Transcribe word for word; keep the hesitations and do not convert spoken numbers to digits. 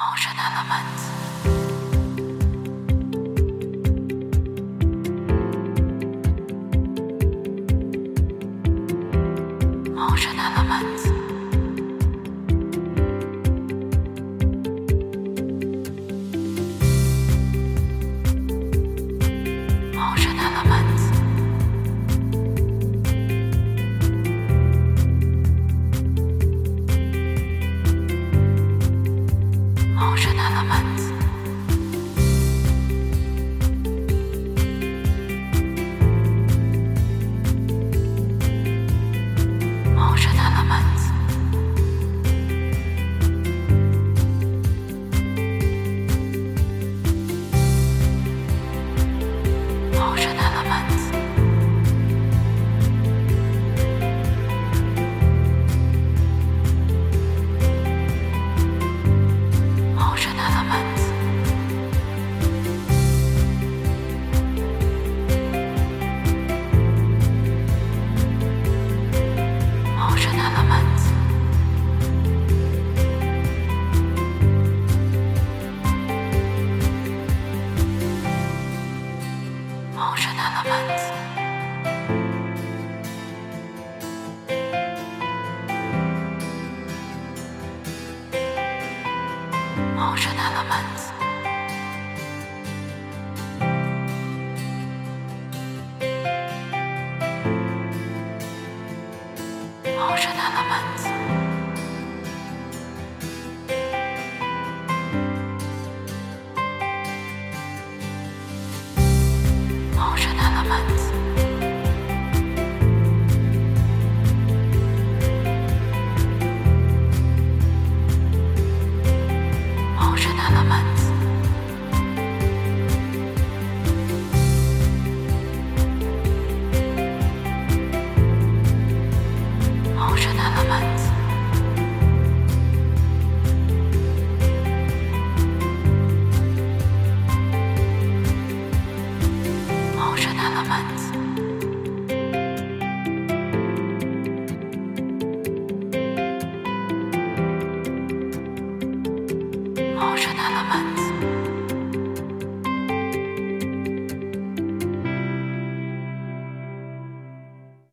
Motion elements. Motion elements. Motion elements. Motion elements. Motion elements. Motion elements. Motion elements. Motion elements. Motion elements. Motion elements. Motion elements. Motion elements. Motion elements. Motion elements. Motion elements. Motion elements.